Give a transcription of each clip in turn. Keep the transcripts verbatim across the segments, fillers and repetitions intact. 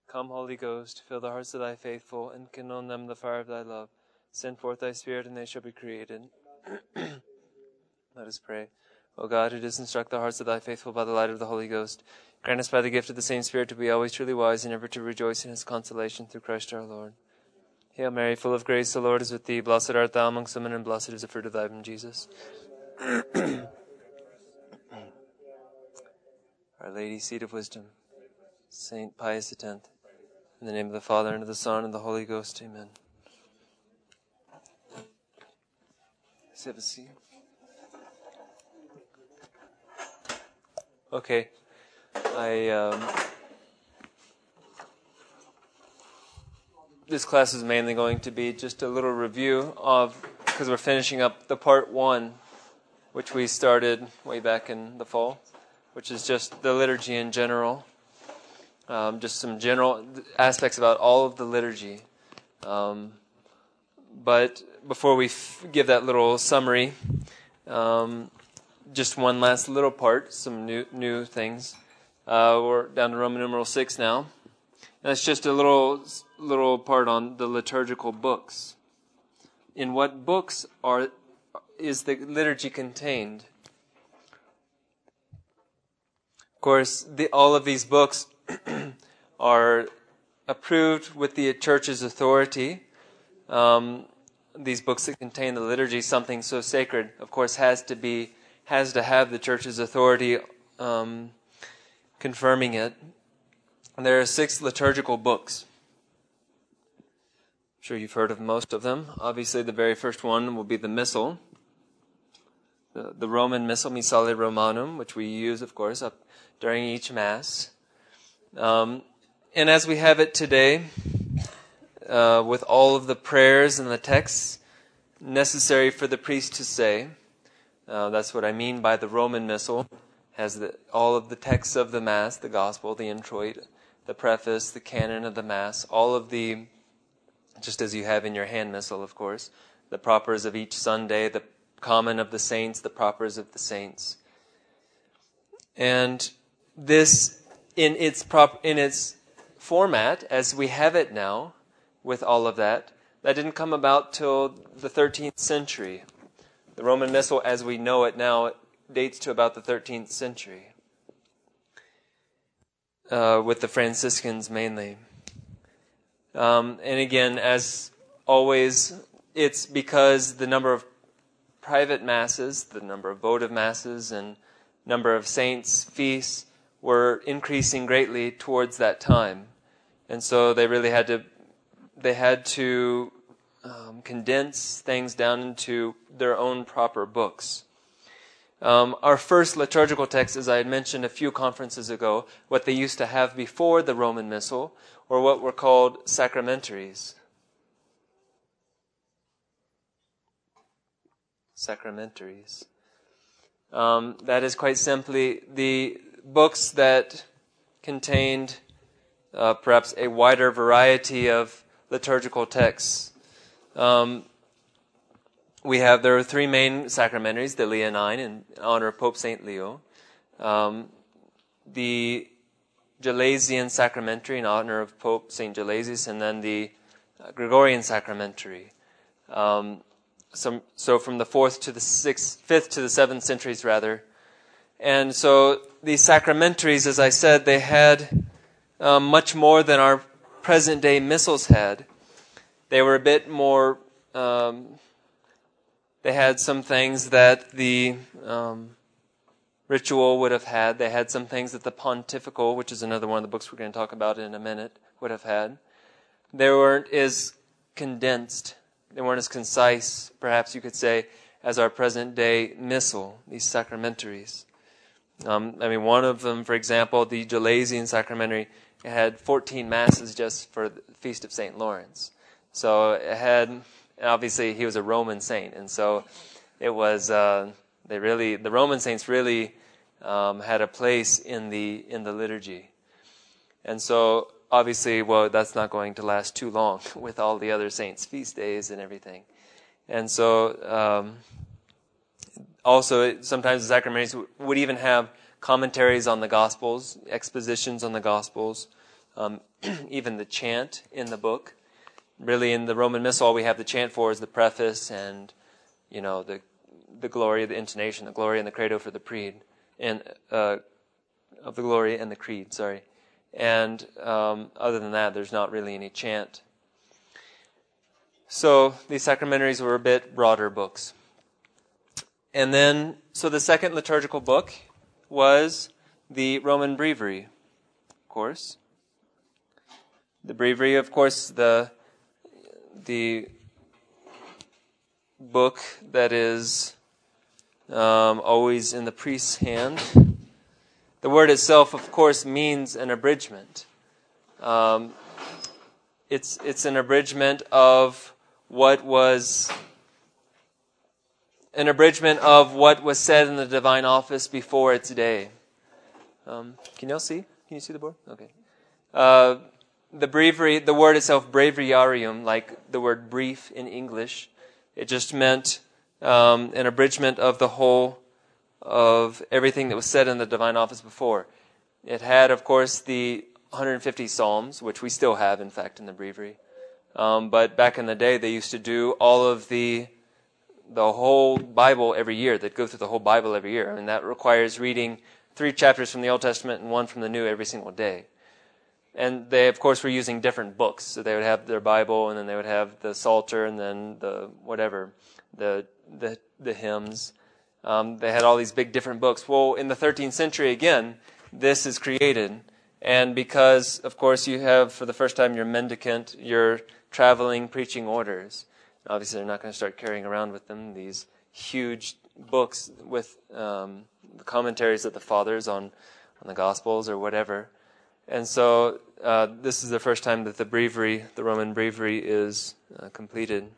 Come, Holy Ghost, fill the hearts of thy faithful, and kindle in them the fire of thy love. Send forth thy Spirit, and they shall be created. Let us pray. O God, who didst instruct the hearts of thy faithful by the light of the Holy Ghost, grant us by the gift of the same Spirit to be always truly wise and ever to rejoice in his consolation through Christ our Lord. Hail Mary, full of grace, the Lord is with thee. Blessed art thou amongst women, and blessed is the fruit of thy womb, Jesus. Our Lady, Seat of Wisdom, Saint Pius X, in the name of the Father, and of the Son, and of the Holy Ghost, amen. Let's have a seat. Okay. I, um, this class is mainly going to be just a little review of, because we're finishing up the part one, which we started way back in the fall, which is just the liturgy in general. Um, just some general aspects about all of the liturgy. Um, but before we f- give that little summary, um, just one last little part, some new new things. Uh, we're down to Roman numeral six now. And it's just a little little part on the liturgical books. In what books are is the liturgy contained? Of course, the, all of these books are approved with the church's authority. Um, these books that contain the liturgy, something so sacred, of course, has to be has to have the church's authority um, confirming it. And there are six liturgical books. I'm sure you've heard of most of them. Obviously, the very first one will be the Missal, the, the Roman Missal, Missale Romanum, which we use, of course, up during each Mass. Um, and as we have it today, uh, with all of the prayers and the texts necessary for the priest to say, uh, that's what I mean by the Roman Missal, has the, all of the texts of the Mass, the Gospel, the Introit, the Preface, the Canon of the Mass, all of the, just as you have in your hand Missal, of course, the propers of each Sunday, the common of the saints, the propers of the saints. And this In its prop, in its format, as we have it now, with all of that, that didn't come about till the thirteenth century. The Roman Missal, as we know it now, dates to about the thirteenth century, uh, with the Franciscans mainly. Um, and again, as always, it's because the number of private masses, the number of votive masses, and number of saints' feasts were increasing greatly towards that time, and so they really had to they had to um, condense things down into their own proper books. Um, our first liturgical text, as I had mentioned a few conferences ago, what they used to have before the Roman Missal, or what were called sacramentaries. Sacramentaries. Um, that is quite simply the books that contained uh, perhaps a wider variety of liturgical texts. Um, we have, there are three main sacramentaries, the Leonine in honor of Pope Saint Leo, um, the Gelasian sacramentary in honor of Pope Saint Gelasius, and then the uh, Gregorian sacramentary. Um, some, so from the fourth to the sixth, fifth to the seventh centuries rather. And so these sacramentaries, as I said, they had um, much more than our present-day missals had. They were a bit more, um, they had some things that the um, ritual would have had. They had some things that the pontifical, which is another one of the books we're going to talk about in a minute, would have had. They weren't as condensed. They weren't as concise, perhaps you could say, as our present-day missal, these sacramentaries. Um, I mean, one of them, for example, the Gelasian sacramentary, it had fourteen masses just for the Feast of Saint Lawrence. So it had, obviously, he was a Roman saint, and so it was. Uh, they really, the Roman saints really um, had a place in the in the liturgy, and so obviously, well, that's not going to last too long with all the other saints' feast days and everything, and so. Um, Also, sometimes the sacramentaries would even have commentaries on the Gospels, expositions on the Gospels, um, even the chant in the book. Really, in the Roman Missal, all we have the chant for is the preface and, you know, the the glory, the intonation, the glory, and the credo for the creed, and uh, of the glory and the creed. Sorry, and um, other than that, there's not really any chant. So these sacramentaries were a bit broader books. And then, so the second liturgical book was the Roman Breviary, of course. The Breviary, of course, the the book that is um, always in the priest's hand. The word itself, of course, means an abridgment. Um, it's it's an abridgment of what was an abridgment of what was said in the divine office before its day. Um, can y'all see? Can you see the board? Okay. Uh, the breviary, the word itself, breviarium, like the word brief in English, it just meant um, an abridgment of the whole of everything that was said in the divine office before. It had, of course, the one hundred fifty psalms, which we still have, in fact, in the breviary. Um, but back in the day, they used to do all of the the whole Bible every year. They'd go through the whole Bible every year. I mean, that requires reading three chapters from the Old Testament and one from the New every single day. And they, of course, were using different books. So they would have their Bible, and then they would have the Psalter, and then the whatever, the the, the hymns. Um, they had all these big different books. Well, in the thirteenth century, again, this is created. And because, of course, you have, for the first time, your mendicant, your traveling preaching orders. Obviously, they're not going to start carrying around with them these huge books with um, the commentaries of the fathers on, on the Gospels or whatever. And so uh, this is the first time that the breviary, the Roman breviary, is uh, completed.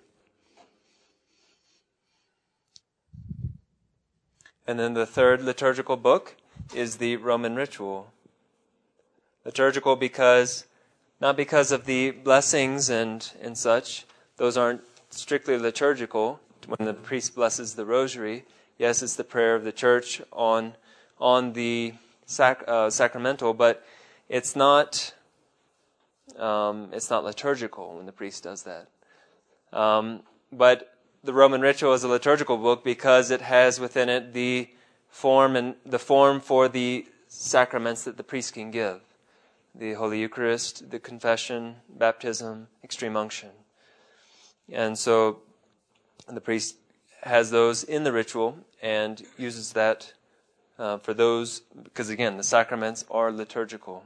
And then the third liturgical book is the Roman Ritual. Liturgical because, not because of the blessings and, and such, those aren't strictly liturgical. When the priest blesses the rosary, yes, it's the prayer of the church on on the sac, uh, sacramental, but it's not um, it's not liturgical when the priest does that. Um, but the Roman Ritual is a liturgical book because it has within it the form and the form for the sacraments that the priest can give: the Holy Eucharist, the confession, baptism, extreme unction. And so the priest has those in the ritual and uses that uh, for those, because again, the sacraments are liturgical.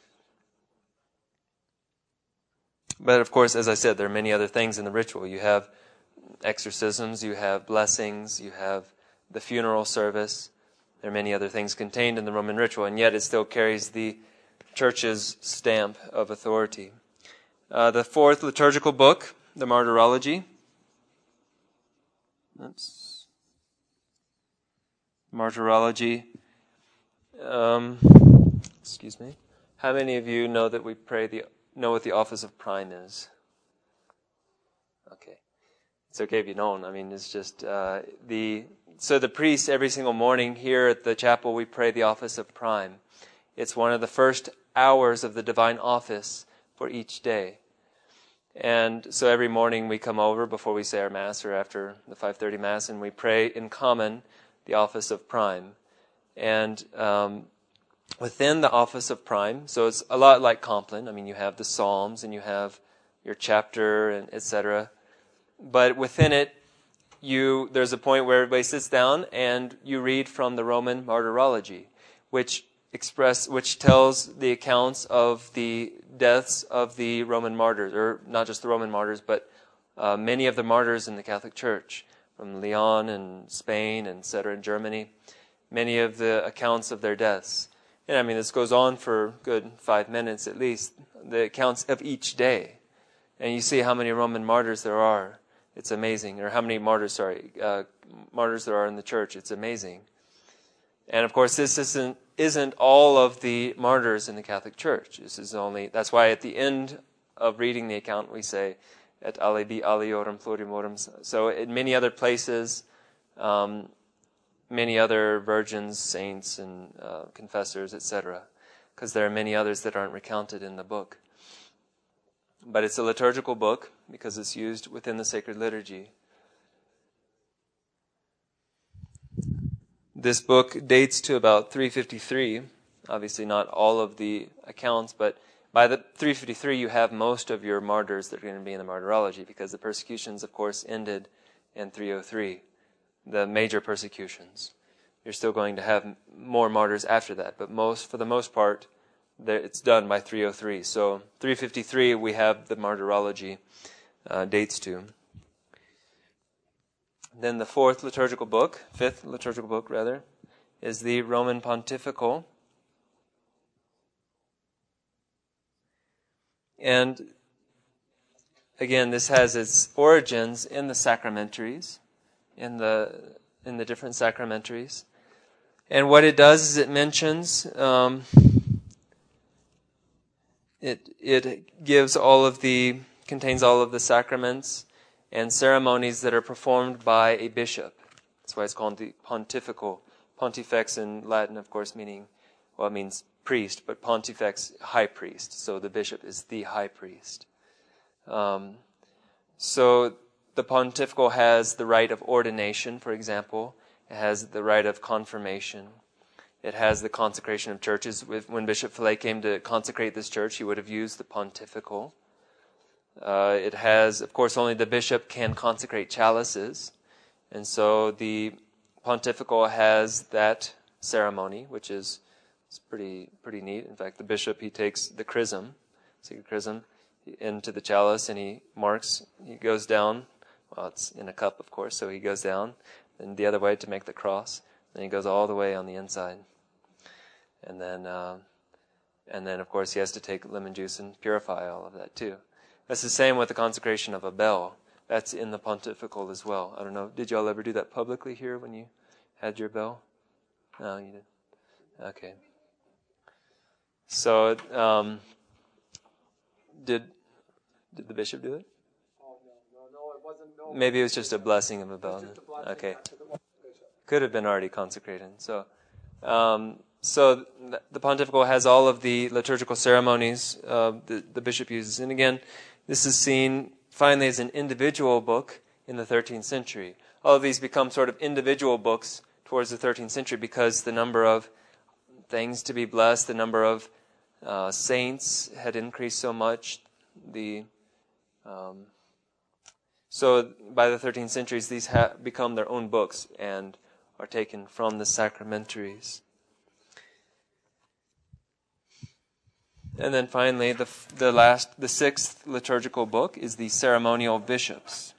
But of course, as I said, there are many other things in the ritual. You have exorcisms, you have blessings, you have the funeral service. There are many other things contained in the Roman ritual, and yet it still carries the Church's stamp of authority. Uh, the fourth liturgical book, the Martyrology. Oops. Martyrology. Um, excuse me. How many of you know that we pray the know what the office of prime is? Okay, it's okay if you don't. I mean, it's just uh, the so the priest every single morning here at the chapel we pray the office of prime. It's one of the first hours of the divine office for each day. And so every morning we come over before we say our Mass or after the five thirty Mass, and we pray in common the office of prime. And um, within the office of prime, so it's a lot like Compline. I mean, you have the Psalms and you have your chapter and et cetera. But within it, you there's a point where everybody sits down and you read from the Roman Martyrology, which express which tells the accounts of the deaths of the Roman martyrs, or not just the Roman martyrs, but uh, many of the martyrs in the Catholic Church, from Leon and Spain and et cetera in Germany, many of the accounts of their deaths. And I mean, this goes on for a good five minutes at least, the accounts of each day. And you see how many Roman martyrs there are. It's amazing. Or how many martyrs, sorry, uh, martyrs there are in the Church. It's amazing. And of course, this isn't isn't all of the martyrs in the Catholic Church. This is only, that's why at the end of reading the account we say, et alibi aliorum plurimorum. So in many other places, um, many other virgins, saints, and uh, confessors, et cetera. because there are many others that aren't recounted in the book. But it's a liturgical book because it's used within the sacred liturgy. This book dates to about three fifty-three. Obviously not all of the accounts, but by the three fifty-three you have most of your martyrs that are going to be in the martyrology, because the persecutions, of course, ended in three oh three, the major persecutions. You're still going to have more martyrs after that, but most, for the most part, it's done by three oh three. So three fifty-three we have the martyrology uh, dates to. Then the fourth liturgical book, fifth liturgical book rather, is the Roman Pontifical. And again, this has its origins in the sacramentaries, in the in the different sacramentaries. And what it does is it mentions, um, it it gives all of the, contains all of the sacraments and ceremonies that are performed by a bishop. That's why it's called the pontifical. Pontifex in Latin, of course, meaning, well, it means priest, but pontifex, high priest. So the bishop is the high priest. Um, so the pontifical has the rite of ordination, for example. It has the rite of confirmation. It has the consecration of churches. When Bishop Fillet came to consecrate this church, he would have used the pontifical. Uh, it has, of course, only the bishop can consecrate chalices. And so the pontifical has that ceremony, which is it's pretty pretty neat. In fact, the bishop, he takes the chrism, sacred chrism, into the chalice, and he marks, he goes down. Well, it's in a cup, of course, so he goes down, and the other way to make the cross. Then he goes all the way on the inside. And then, uh, and then, of course, he has to take lemon juice and purify all of that, too. That's the same with the consecration of a bell. That's in the pontifical as well. I don't know, did y'all ever do that publicly here when you had your bell? No, you did. Okay. So, um, did did the bishop do it? Oh, no, no, no, it wasn't. No. Maybe it was just a blessing of a bell. Okay. Could have been already consecrated. So, um, so the pontifical has all of the liturgical ceremonies uh, the, the bishop uses. And again, this is seen finally as an individual book in the thirteenth century. All of these become sort of individual books towards the thirteenth century because the number of things to be blessed, the number of uh, saints had increased so much. The um, so by the thirteenth centuries, these ha- become their own books and are taken from the sacramentaries. And then finally, the the last, the sixth liturgical book is the Ceremonial Bishops.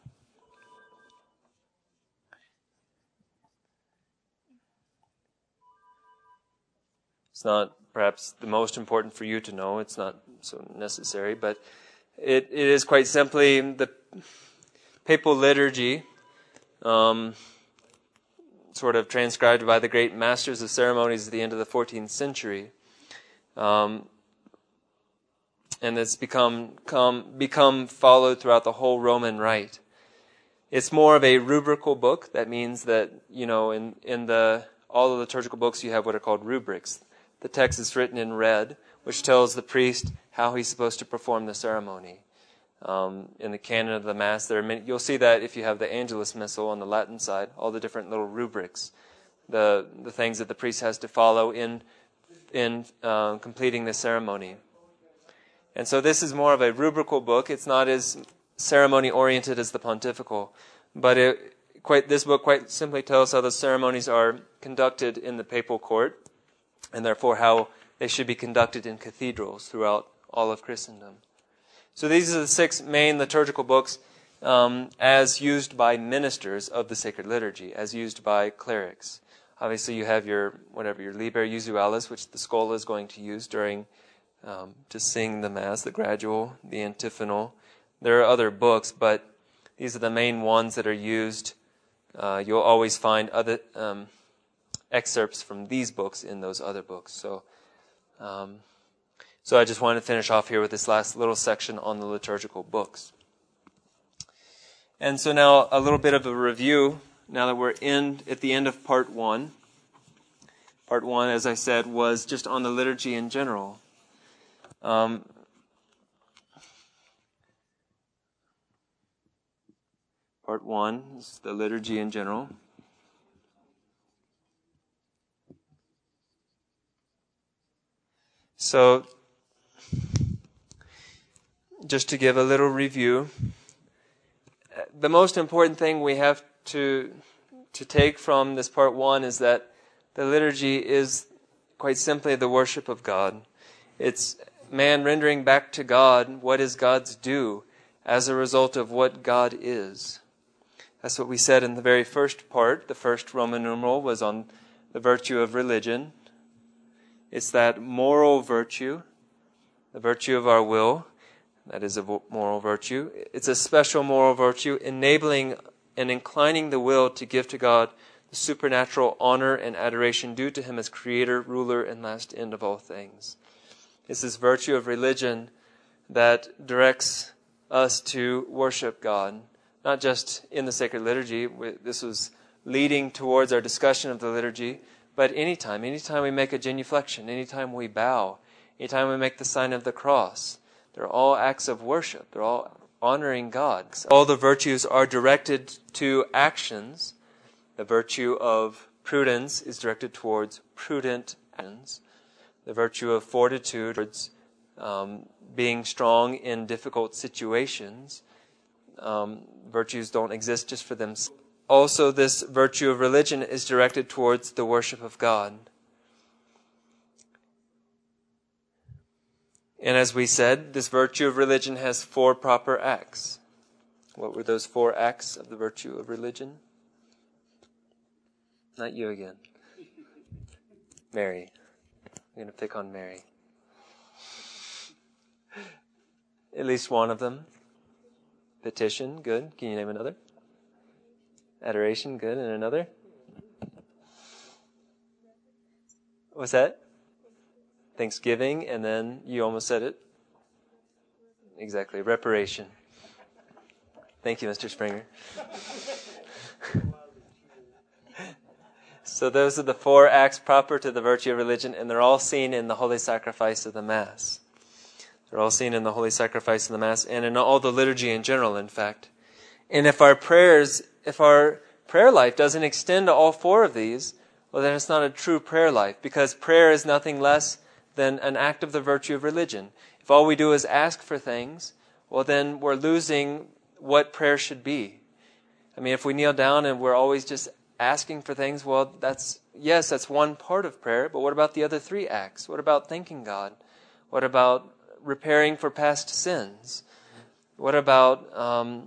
It's not perhaps the most important for you to know. It's not so necessary, but it, it is quite simply the papal liturgy, um, sort of transcribed by the great masters of ceremonies at the end of the fourteenth century. Um, and it's become, come, become followed throughout the whole Roman Rite. It's more of a rubrical book. That means that, you know, in, in the all the liturgical books you have what are called rubrics. The text is written in red, which tells the priest how he's supposed to perform the ceremony. Um, in the canon of the Mass, there are many, you'll see that if you have the Angelus Missal on the Latin side, all the different little rubrics, the the things that the priest has to follow in in uh, completing the ceremony. And so this is more of a rubrical book. It's not as ceremony-oriented as the pontifical, but it, quite this book quite simply tells how the ceremonies are conducted in the papal court, and therefore how they should be conducted in cathedrals throughout all of Christendom. So these are the six main liturgical books um, as used by ministers of the sacred liturgy, as used by clerics. Obviously you have your, whatever, your Liber Usualis, which the schola is going to use during, um, to sing the Mass, the gradual, the antiphonal. There are other books, but these are the main ones that are used. Uh, you'll always find other um, excerpts from these books in those other books. So, um, so I just wanted to finish off here with this last little section on the liturgical books. And so now a little bit of a review, now that we're in at the end of part one. Part one, as I said, was just on the liturgy in general. Um, part one is the liturgy in general. So, just to give a little review, the most important thing we have to to take from this part one is that the liturgy is quite simply the worship of God. It's man rendering back to God what is God's due as a result of what God is. That's what we said in the very first part. The first Roman numeral was on the virtue of religion. It's that moral virtue, the virtue of our will. That is a moral virtue. It's a special moral virtue, enabling and inclining the will to give to God the supernatural honor and adoration due to Him as Creator, Ruler, and last end of all things. It's this virtue of religion that directs us to worship God, not just in the sacred liturgy. This was leading towards our discussion of the liturgy, but anytime, anytime we make a genuflection, anytime we bow, anytime we make the sign of the cross, they're all acts of worship. They're all honoring God. All the virtues are directed to actions. The virtue of prudence is directed towards prudent actions. The virtue of fortitude towards um, being strong in difficult situations. Um, virtues don't exist just for themselves. Also, this virtue of religion is directed towards the worship of God. And as we said, this virtue of religion has four proper acts. What were those four acts of the virtue of religion? Not you again. Mary. I'm going to pick on Mary. At least one of them. Petition, good. Can you name another? Adoration, good. And another? What's that? Thanksgiving, and then you almost said it. Exactly, reparation. Thank you, Mister Springer. So those are the four acts proper to the virtue of religion, and they're all seen in the holy sacrifice of the Mass. They're all seen in the holy sacrifice of the Mass, and in all the liturgy in general, in fact. And if our prayers, if our prayer life doesn't extend to all four of these, well, then it's not a true prayer life, because prayer is nothing less than an act of the virtue of religion. If all we do is ask for things, well, then we're losing what prayer should be. I mean, if we kneel down and we're always just asking for things, well, that's, yes, that's one part of prayer, but what about the other three acts? What about thanking God? What about repairing for past sins? What about, um,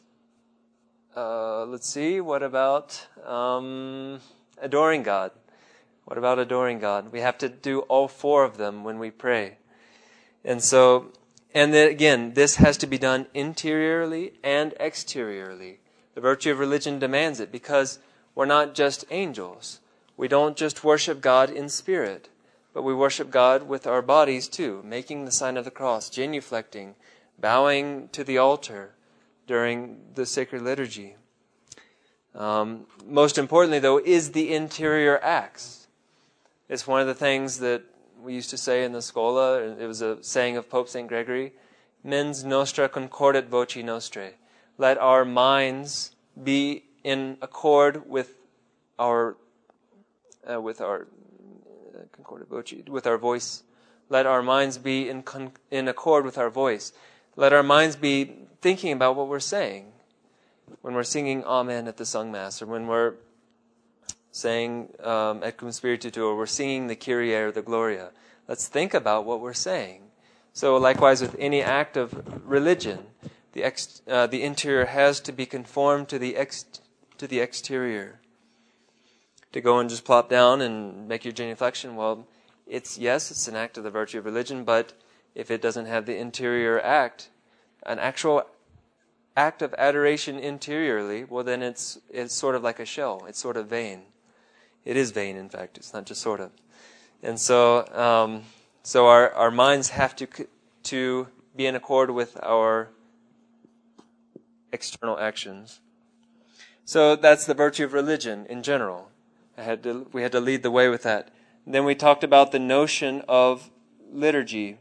uh, let's see, what about um, adoring God? What about adoring God? We have to do all four of them when we pray. And so, and then again, this has to be done interiorly and exteriorly. The virtue of religion demands it, because we're not just angels. We don't just worship God in spirit, but we worship God with our bodies too, making the sign of the cross, genuflecting, bowing to the altar during the sacred liturgy. Um, most importantly, though, is the interior acts. It's one of the things that we used to say in the Schola. It was a saying of Pope Saint Gregory, mens nostra concordat voci nostrae. Let our minds be in accord with our uh, with our uh, concordat voci, with our voice. Let our minds be in con- in accord with our voice. Let our minds be thinking about what we're saying when we're singing Amen at the sung Mass, or when we're saying um, Et cum spiritu tuo, or we're singing the Kyrie or the Gloria. Let's think about what we're saying. So likewise with any act of religion, the ex, uh, the interior has to be conformed to the ex, to the exterior. To go and just plop down and make your genuflection, well, it's yes, it's an act of the virtue of religion, but if it doesn't have the interior act, an actual act of adoration interiorly, well then it's it's sort of like a shell. It's sort of vain. It is vain, in fact. It's not just sort of. And so, um, so our, our minds have to to be in accord with our external actions. So that's the virtue of religion in general. I had to, we had to lead the way with that. Then we talked about the notion of liturgy.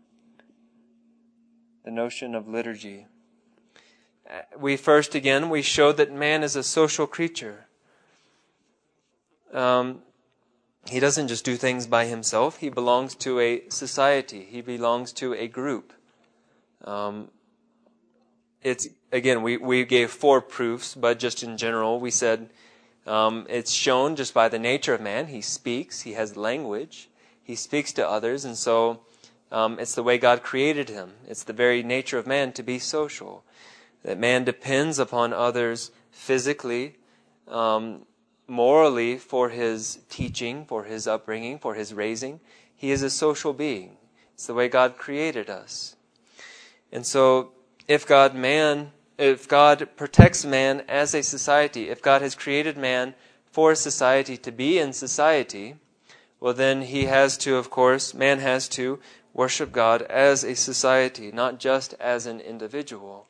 The notion of liturgy. We first, again, we showed that man is a social creature. Um, he doesn't just do things by himself. He belongs to a society. He belongs to a group. Um, it's again, we, we gave four proofs, but just in general, we said um, it's shown just by the nature of man. He speaks. He has language. He speaks to others, and so um, it's the way God created him. It's the very nature of man to be social. That man depends upon others physically, um, morally for his teaching, for his upbringing, for his raising. He is a social being. It's the way God created us. And so if God man, if God protects man as a society, if God has created man for society to be in society, well then he has to, of course, man has to worship God as a society, not just as an individual.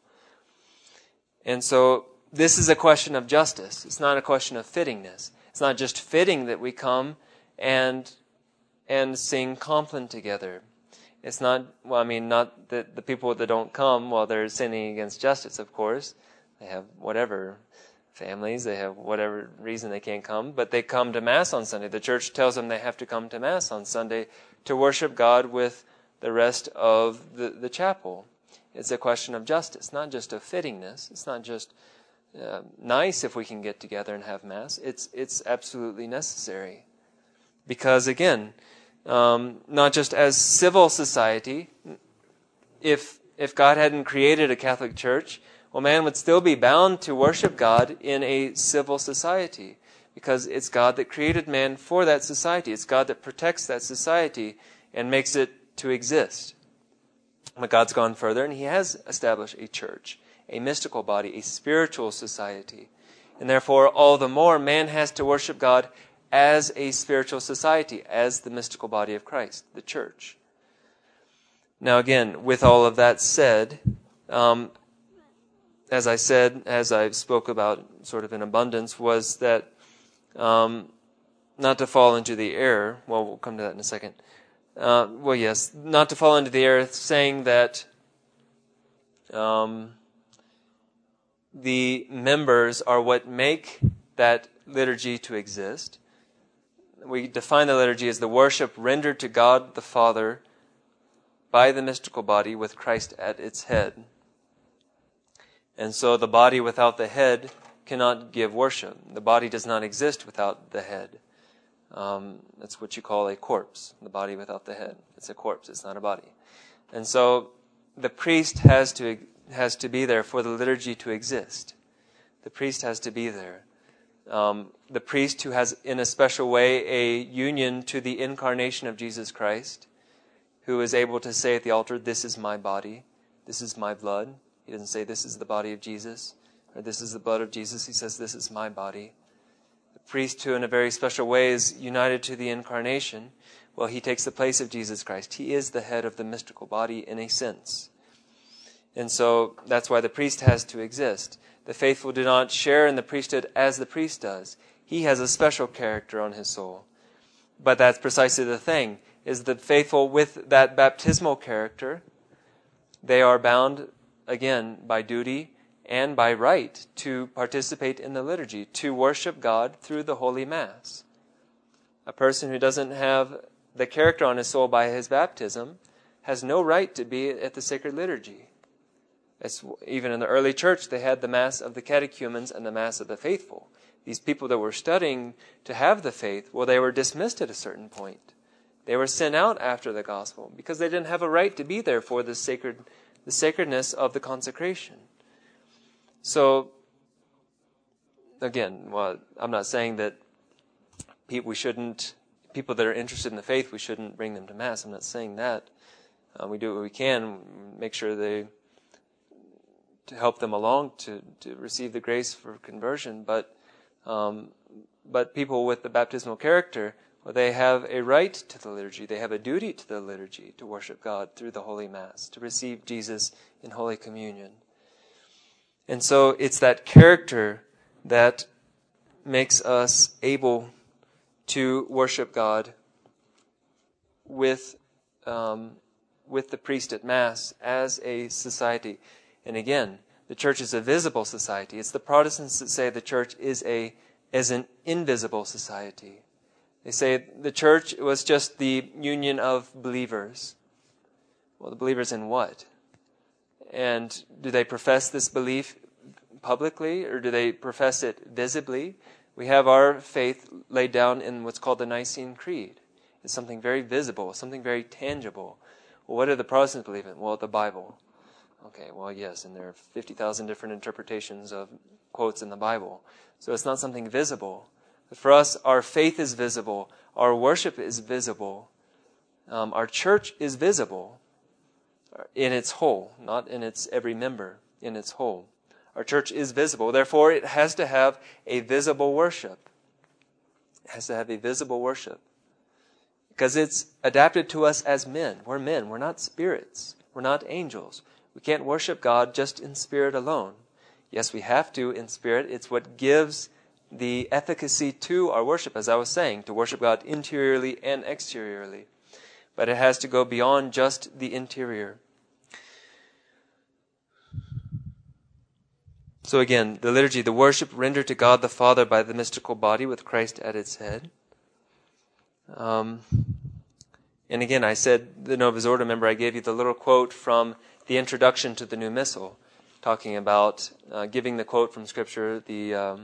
And so this is a question of justice. It's not a question of fittingness. It's not just fitting that we come and and sing Compline together. It's not, well, I mean, not that the people that don't come, well, they're sinning against justice, of course. They have whatever families, they have whatever reason they can't come, but they come to Mass on Sunday. The church tells them they have to come to Mass on Sunday to worship God with the rest of the, the chapel. It's a question of justice, not just of fittingness. It's not just uh, nice if we can get together and have Mass. It's it's absolutely necessary. Because again, um, not just as civil society, if if God hadn't created a Catholic Church, well, man would still be bound to worship God in a civil society. Because it's God that created man for that society. It's God that protects that society and makes it to exist. But God's gone further, and he has established a church, a mystical body, a spiritual society. And therefore, all the more, man has to worship God as a spiritual society, as the mystical body of Christ, the church. Now again, with all of that said, um, as I said, as I spoke about sort of in abundance, was that um, not to fall into the error, well, we'll come to that in a second, Uh, well, yes, not to fall into the error saying that um, the members are what make that liturgy to exist. We define the liturgy as the worship rendered to God the Father by the mystical body with Christ at its head. And so the body without the head cannot give worship. The body does not exist without the head. Um, that's what you call a corpse, the body without the head. It's a corpse, it's not a body. And so the priest has to has to be there for the liturgy to exist. The priest has to be there. Um, the priest who has in a special way a union to the incarnation of Jesus Christ, who is able to say at the altar, this is my body, this is my blood. He doesn't say this is the body of Jesus, or this is the blood of Jesus. He says this is my body. Priest who in a very special way is united to the incarnation, well, he takes the place of Jesus Christ. He is the head of the mystical body in a sense. And so that's why the priest has to exist. The faithful do not share in the priesthood as the priest does. He has a special character on his soul. But that's precisely the thing, is the faithful with that baptismal character, they are bound, again, by duty and by right to participate in the liturgy, to worship God through the Holy Mass. A person who doesn't have the character on his soul by his baptism has no right to be at the sacred liturgy. It's, even in the early church, they had the Mass of the catechumens and the Mass of the faithful. These people that were studying to have the faith, well, they were dismissed at a certain point. They were sent out after the gospel because they didn't have a right to be there for the sacred, the sacredness of the consecration. So, again, well, I'm not saying that people, we shouldn't, people that are interested in the faith, we shouldn't bring them to Mass. I'm not saying that. Uh, we do what we can, make sure they, to help them along to, to receive the grace for conversion. But, um, but people with the baptismal character, well, they have a right to the liturgy. They have a duty to the liturgy to worship God through the Holy Mass, to receive Jesus in Holy Communion. And so it's that character that makes us able to worship God with um, with the priest at Mass as a society. And again, the church is a visible society. It's the Protestants that say the church is a is an invisible society. They say the church was just the union of believers. Well, the believers in what? And do they profess this belief publicly, or do they profess it visibly? We have our faith laid down in what's called the Nicene Creed. It's something very visible, something very tangible. Well, what do the Protestants believe in? Well, the Bible. Okay, well, yes, and there are fifty thousand different interpretations of quotes in the Bible. So it's not something visible. But for us, our faith is visible. Our worship is visible. Um, our church is visible in its whole, not in its every member, in its whole. Our church is visible. Therefore, it has to have a visible worship. It has to have a visible worship. Because it's adapted to us as men. We're men. We're not spirits. We're not angels. We can't worship God just in spirit alone. Yes, we have to in spirit. It's what gives the efficacy to our worship, as I was saying, to worship God interiorly and exteriorly. But it has to go beyond just the interior. So again, the liturgy, the worship rendered to God the Father by the mystical body with Christ at its head. Um, and again, I said the Novus Ordo, remember I gave you the little quote from the introduction to the new missal, talking about uh, giving the quote from Scripture, the um,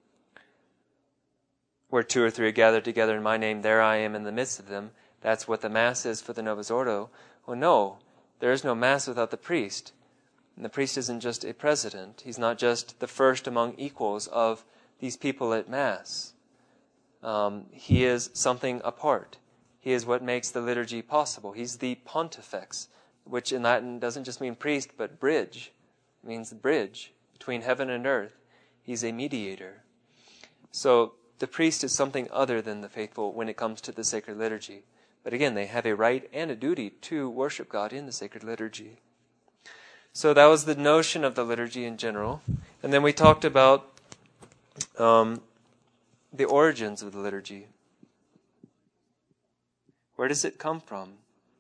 where two or three are gathered together in my name, there I am in the midst of them. That's what the Mass is for the Novus Ordo. Well, no, there is no Mass without the priest. And the priest isn't just a president. He's not just the first among equals of these people at Mass. Um, he is something apart. He is what makes the liturgy possible. He's the pontifex, which in Latin doesn't just mean priest, but bridge. It means the bridge between heaven and earth. He's a mediator. So the priest is something other than the faithful when it comes to the sacred liturgy. But again, they have a right and a duty to worship God in the sacred liturgy. So that was the notion of the liturgy in general. And then we talked about um, the origins of the liturgy. Where does it come from?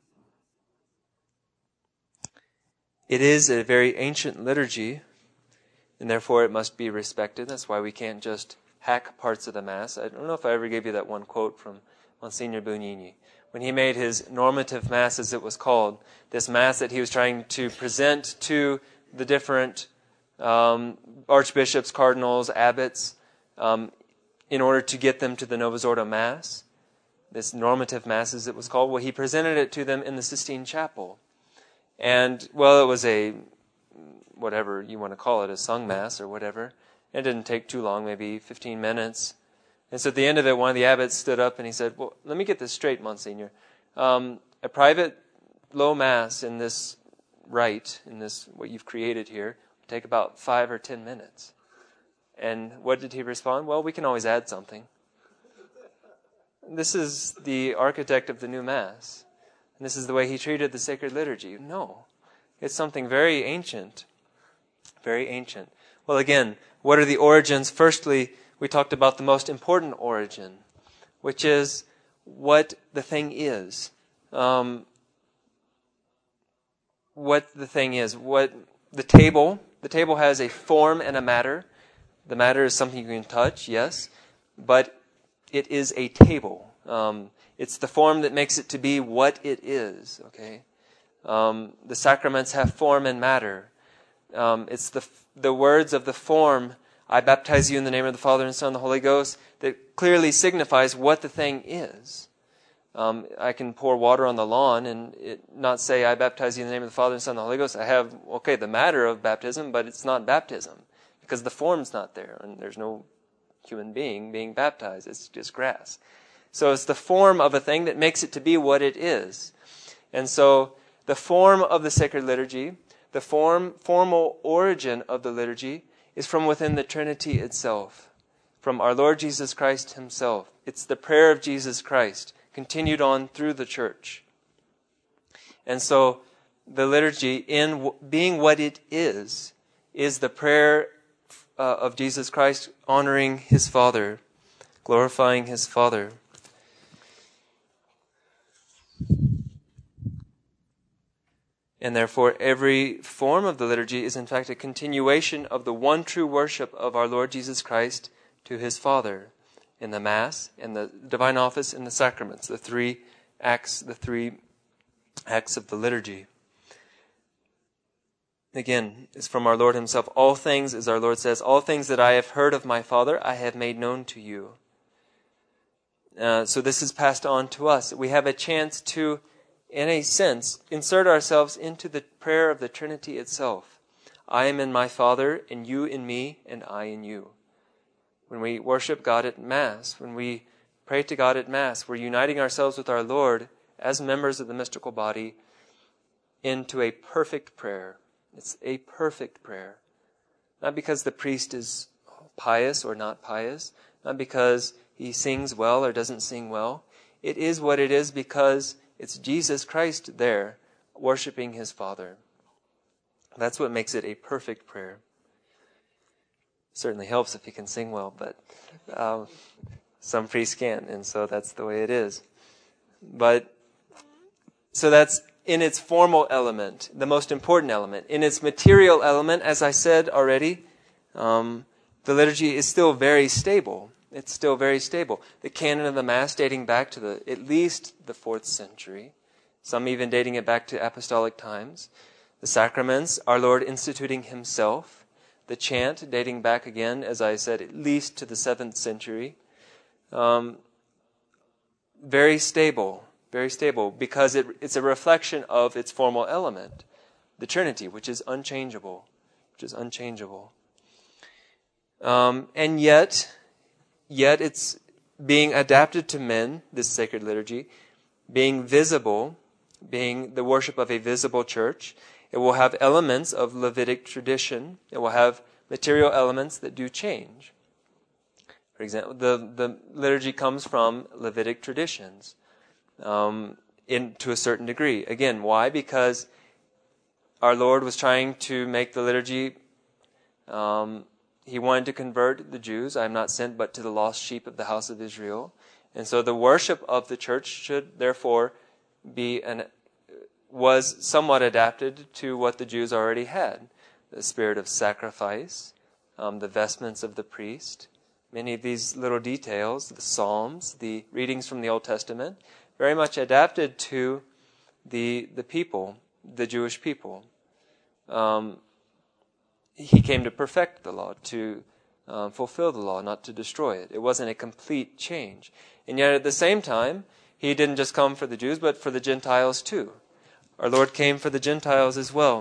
It is a very ancient liturgy, and therefore it must be respected. That's why we can't just hack parts of the Mass. I don't know if I ever gave you that one quote from Monsignor Bugnini. When he made his normative Mass, as it was called, this Mass that he was trying to present to the different um, archbishops, cardinals, abbots, um, in order to get them to the Novus Ordo Mass, this normative Mass, as it was called, well, he presented it to them in the Sistine Chapel. And, well, it was a, whatever you want to call it, a sung Mass or whatever. It didn't take too long, maybe fifteen minutes. And so at the end of it, one of the abbots stood up and he said, well, let me get this straight, Monsignor. Um, a private low Mass in this rite, in this, what you've created here, will take about five or ten minutes. And what did he respond? Well, we can always add something. This is the architect of the new Mass. And this is the way he treated the sacred liturgy. No. It's something very ancient. Very ancient. Well, again, what are the origins? Firstly, we talked about the most important origin, which is what the thing is. Um, what the thing is. What the table. The table has a form and a matter. The matter is something you can touch, yes, but it is a table. Um, it's the form that makes it to be what it is. Okay, um, the sacraments have form and matter. Um, it's the the words of the form. I baptize you in the name of the Father and Son and the Holy Ghost, that clearly signifies what the thing is. Um, I can pour water on the lawn and it not say, I baptize you in the name of the Father and Son and the Holy Ghost. I have, okay, the matter of baptism, but it's not baptism because the form's not there and there's no human being being baptized. It's just grass. So it's the form of a thing that makes it to be what it is. And so the form of the sacred liturgy, the form, formal origin of the liturgy is from within the Trinity itself, from our Lord Jesus Christ himself. It's the prayer of Jesus Christ, continued on through the church. And so the liturgy, in w- being what it is, is the prayer uh, of Jesus Christ honoring his Father, glorifying his Father. And therefore, every form of the liturgy is in fact a continuation of the one true worship of our Lord Jesus Christ to his Father in the Mass, in the divine office, in the sacraments, the three acts, the three acts of the liturgy. Again, it's from our Lord himself. All things, as our Lord says, all things that I have heard of my Father, I have made known to you. Uh, so this is passed on to us. We have a chance to, in a sense, insert ourselves into the prayer of the Trinity itself. I am in my Father, and you in me, and I in you. When we worship God at Mass, when we pray to God at Mass, we're uniting ourselves with our Lord as members of the mystical body into a perfect prayer. It's a perfect prayer. Not because the priest is pious or not pious, not because he sings well or doesn't sing well. It is what it is because it's Jesus Christ there worshiping his Father. That's what makes it a perfect prayer. Certainly helps if you can sing well, but um, some priests can, and so that's the way it is. But so that's in its formal element, the most important element. In its material element, as I said already, um, the liturgy is still very stable. It's still very stable. The canon of the Mass dating back to the at least the fourth century, some even dating it back to apostolic times. The sacraments, our Lord instituting himself. The chant dating back again, as I said, at least to the seventh century. Um, very stable, very stable, because it, it's a reflection of its formal element, the Trinity, which is unchangeable, which is unchangeable. Um, and yet, yet it's being adapted to men, this sacred liturgy, being visible, being the worship of a visible church. It will have elements of Levitic tradition. It will have material elements that do change. For example, the, the liturgy comes from Levitic traditions um, in to a certain degree. Again, why? Because our Lord was trying to make the liturgy, um, he wanted to convert the Jews. I am not sent but to the lost sheep of the house of Israel. And so the worship of the church should therefore be an was somewhat adapted to what the Jews already had. The spirit of sacrifice, um, the vestments of the priest, many of these little details, the Psalms, the readings from the Old Testament, very much adapted to the the people, the Jewish people. Um, he came to perfect the law, to um, fulfill the law, not to destroy it. It wasn't a complete change. And yet at the same time, he didn't just come for the Jews, but for the Gentiles too. Our Lord came for the Gentiles as well.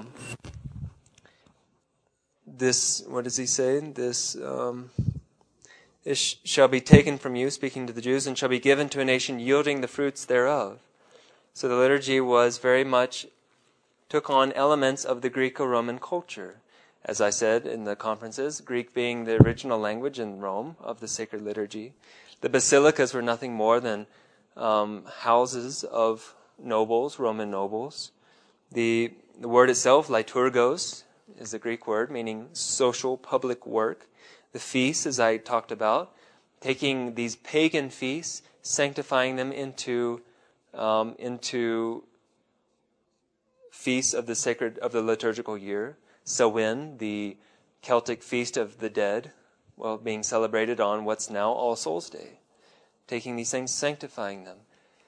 This, what does he say? This, um, this shall be taken from you, speaking to the Jews, and shall be given to a nation yielding the fruits thereof. So the liturgy was very much, took on elements of the Greco-Roman culture. As I said in the conferences, Greek being the original language in Rome of the sacred liturgy. The basilicas were nothing more than um, houses of nobles, Roman nobles. The, the word itself, liturgos, is a Greek word meaning social public work. The feasts, as I talked about, taking these pagan feasts, sanctifying them into um, into feasts of the sacred of the liturgical year. Samhain, the Celtic feast of the dead, well, being celebrated on what's now All Souls Day. Taking these things, sanctifying them.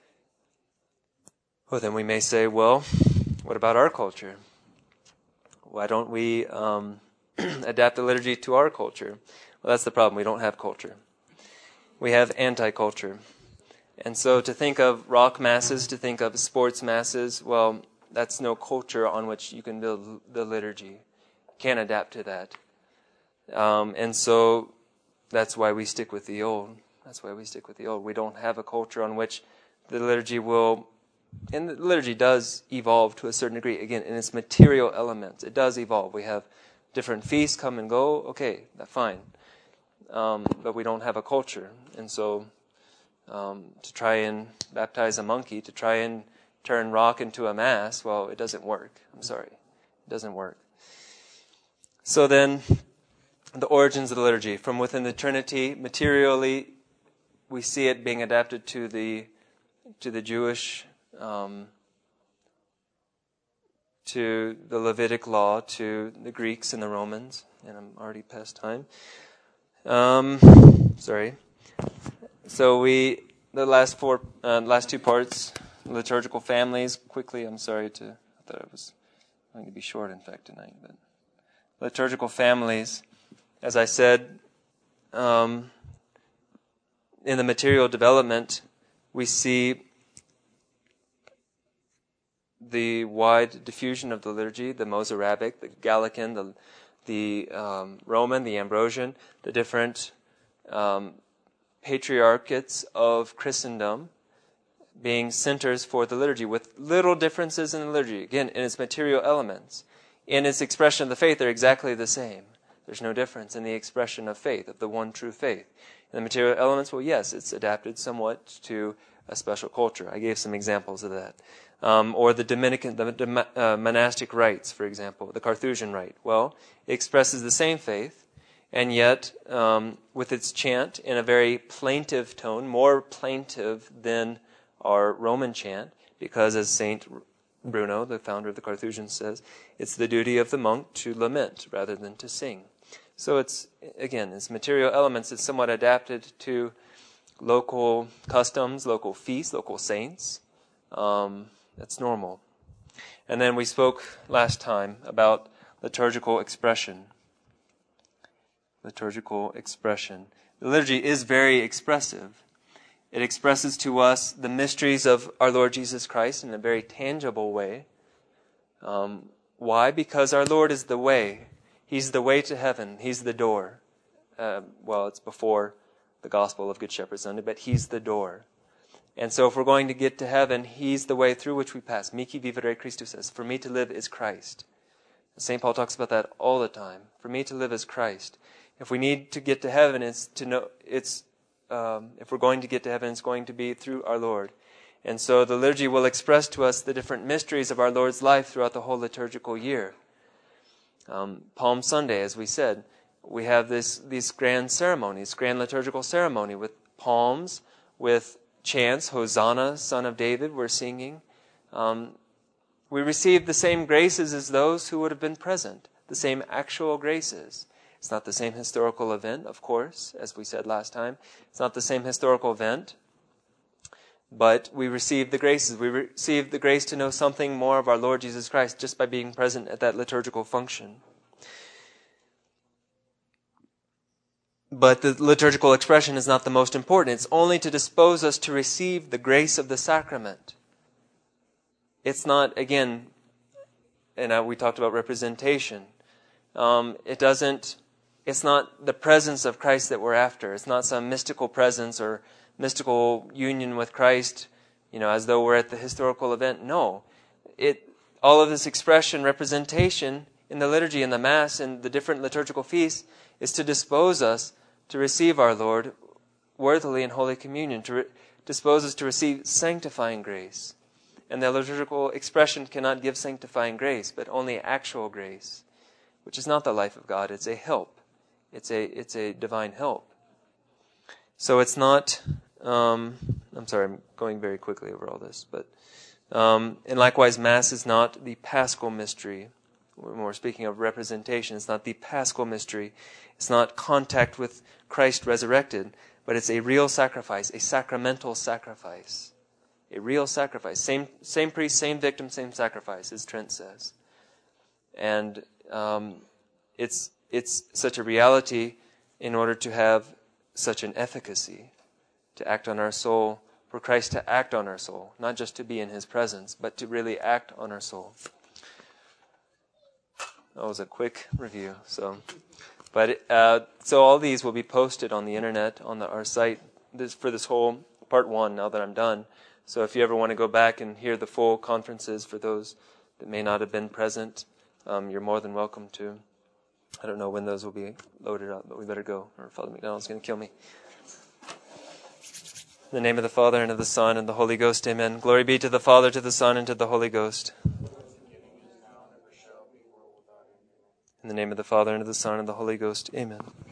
Well, then we may say, well, what about our culture? Why don't we um, adapt the liturgy to our culture? Well, that's the problem. We don't have culture. We have anti-culture. And so to think of rock masses, to think of sports masses, well, that's no culture on which you can build the liturgy. Can't adapt to that. Um, and so that's why we stick with the old. That's why we stick with the old. We don't have a culture on which the liturgy will... And the liturgy does evolve to a certain degree. Again, in its material elements, it does evolve. We have different feasts come and go. Okay, that's fine. Um, but we don't have a culture. And so um, to try and baptize a monkey, to try and turn rock into a mass, well, it doesn't work. I'm sorry. It doesn't work. So then, the origins of the liturgy. From within the Trinity, materially, we see it being adapted to the to the Jewish... Um, to the Levitic law, to the Greeks and the Romans. And I'm already past time. Um, sorry. So we, the last four, uh, last two parts, liturgical families. Quickly, I'm sorry to, I thought I was going to be short, in fact, tonight. But liturgical families, as I said, um, in the material development, we see the wide diffusion of the liturgy, the Mozarabic, the Gallican, the the um, Roman, the Ambrosian, the different um, patriarchates of Christendom being centers for the liturgy, with little differences in the liturgy. Again, in its material elements. In its expression of the faith, they're exactly the same. There's no difference in the expression of faith, of the one true faith. In the material elements, well, yes, it's adapted somewhat to a special culture. I gave some examples of that. Um, or the Dominican, the uh, monastic rites, for example, the Carthusian rite. Well, it expresses the same faith, and yet um, with its chant in a very plaintive tone, more plaintive than our Roman chant, because as Saint Bruno, the founder of the Carthusians, says, it's the duty of the monk to lament rather than to sing. So it's, again, its material elements, it's somewhat adapted to local customs, local feasts, local saints. Um, that's normal. And then we spoke last time about liturgical expression. Liturgical expression. The liturgy is very expressive. It expresses to us the mysteries of our Lord Jesus Christ in a very tangible way. Um, why? Because our Lord is the way. He's the way to heaven. He's the door. Uh, well, it's before the Gospel of Good Shepherd Sunday, but He's the door. And so if we're going to get to heaven, He's the way through which we pass. Mihi vivere Christus says, for me to live is Christ. Saint Paul talks about that all the time. For me to live is Christ. If we need to get to heaven, it's to know, it's, um, if we're going to get to heaven, it's going to be through our Lord. And so the liturgy will express to us the different mysteries of our Lord's life throughout the whole liturgical year. Um, Palm Sunday, as we said, we have this, these grand ceremonies, grand liturgical ceremony with palms, with chants, Hosanna, Son of David, we're singing. Um, we receive the same graces as those who would have been present, the same actual graces. It's not the same historical event, of course, as we said last time. It's not the same historical event, but we receive the graces. We receive the grace to know something more of our Lord Jesus Christ just by being present at that liturgical function. But the liturgical expression is not the most important. It's only to dispose us to receive the grace of the sacrament. It's not, again, and we talked about representation. Um, it doesn't, it's not the presence of Christ that we're after. It's not some mystical presence or mystical union with Christ, you know, as though we're at the historical event. No. It, all of this expression, representation in the liturgy, in the Mass, and the different liturgical feasts is to dispose us to receive our Lord worthily in Holy Communion, to re- dispose us to receive sanctifying grace. And the liturgical expression cannot give sanctifying grace, but only actual grace, which is not the life of God. It's a help. It's a it's a divine help. So it's not, um, I'm sorry, I'm going very quickly over all this, but, um, and likewise, Mass is not the Paschal mystery. When we're speaking of representation, it's not the Paschal mystery. It's not contact with Christ resurrected, but it's a real sacrifice, a sacramental sacrifice. A real sacrifice. Same same priest, same victim, same sacrifice, as Trent says. And um, it's it's such a reality in order to have such an efficacy, to act on our soul, for Christ to act on our soul, not just to be in His presence, but to really act on our soul. That was a quick review. So, but uh, so all these will be posted on the internet on the, our site this, for this whole part one. Now that I'm done, so if you ever want to go back and hear the full conferences for those that may not have been present, um, you're more than welcome to. I don't know when those will be loaded up, but we better go, or Father McDonald's going to kill me. In the name of the Father, and of the Son, and the Holy Ghost, amen. Glory be to the Father, to the Son, and to the Holy Ghost. In the name of the Father, and of the Son, and the Holy Ghost, amen.